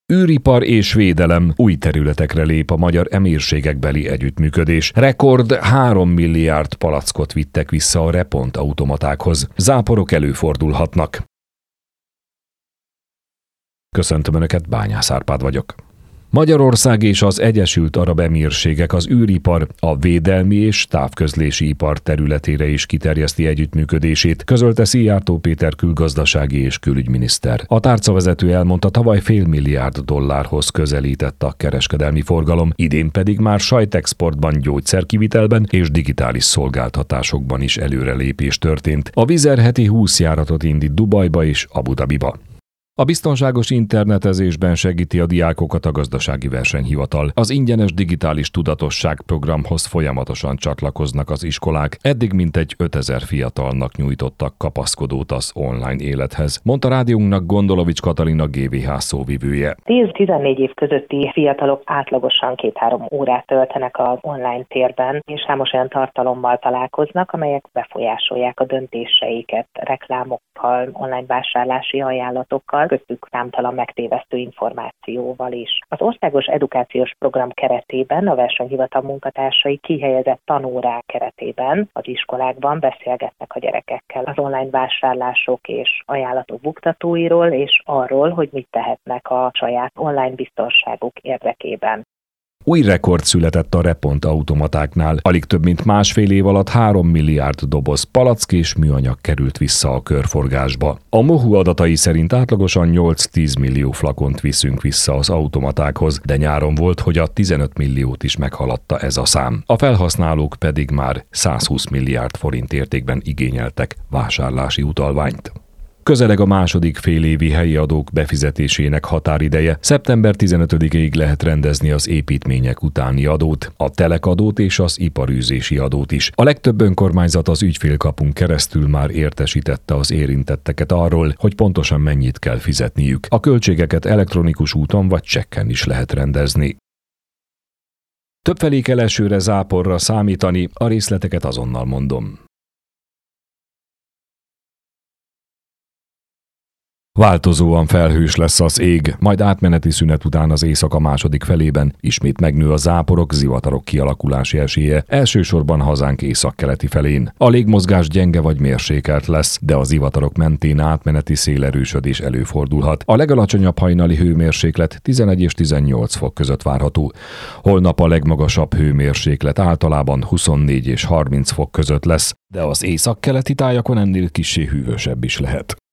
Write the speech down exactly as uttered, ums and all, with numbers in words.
Űripar és védelem, új területekre lép a magyar emírségekbeli együttműködés. Rekord három milliárd palackot vittek vissza a Repont automatákhoz. Záporok előfordulhatnak. Köszöntöm Önöket, Bányász Árpád vagyok. Magyarország és az Egyesült Arab Emírségek az űripar, a védelmi és távközlési ipar területére is kiterjeszti együttműködését, közölte Szijjártó Péter külgazdasági és külügyminiszter. A tárcavezető elmondta, tavaly fél milliárd dollárhoz közelített a kereskedelmi forgalom, idén pedig már sajtexportban, gyógyszerkivitelben és digitális szolgáltatásokban is előrelépés történt. A Wizz Air heti húsz járatot indít Dubajba és Abu Dhabiba. A biztonságos internetezésben segíti a diákokat a Gazdasági Versenyhivatal. Az ingyenes digitális tudatosság programhoz folyamatosan csatlakoznak az iskolák, eddig mintegy ötezer fiatalnak nyújtottak kapaszkodót az online élethez, mondta rádiónknak Gondolovics Katalina gé vé há szóvivője. tíz-tizennégy év közötti fiatalok átlagosan két-három órát töltenek az online térben, és számos olyan tartalommal találkoznak, amelyek befolyásolják a döntéseiket, reklámokkal, online vásárlási ajánlatokkal, köztük számtalan megtévesztő információval is. Az Országos Edukációs Program keretében a Versenyhivatal munkatársai kihelyezett tanórák keretében az iskolákban beszélgetnek a gyerekekkel az online vásárlások és ajánlatok buktatóiról, és arról, hogy mit tehetnek a saját online biztonságuk érdekében. Új rekord született a Repont automatáknál. Alig több mint másfél év alatt három milliárd doboz palack és műanyag került vissza a körforgásba. A MOHU adatai szerint átlagosan nyolc-tíz millió flakont viszünk vissza az automatákhoz, de nyáron volt, hogy a tizenöt milliót is meghaladta ez a szám. A felhasználók pedig már százhúsz milliárd forint értékben igényeltek vásárlási utalványt. Közeleg a második félévi helyi adók befizetésének határideje. szeptember tizenötödikéig lehet rendezni az építmények utáni adót, a telekadót és az iparűzési adót is. A legtöbb önkormányzat az ügyfélkapun keresztül már értesítette az érintetteket arról, hogy pontosan mennyit kell fizetniük. A költségeket elektronikus úton vagy csekken is lehet rendezni. Többfelé kell esőre, záporra számítani, a részleteket azonnal mondom. Változóan felhős lesz az ég, majd átmeneti szünet után az éjszaka második felében ismét megnő a záporok, zivatarok kialakulási esélye, elsősorban hazánk északkeleti felén. A légmozgás gyenge vagy mérsékelt lesz, de a zivatarok mentén átmeneti szélerősödés előfordulhat. A legalacsonyabb hajnali hőmérséklet tizenegy és tizennyolc fok között várható. Holnap a legmagasabb hőmérséklet általában huszonnégy és harminc fok között lesz, de az északkeleti tájakon ennél kissé hűvösebb is lehet.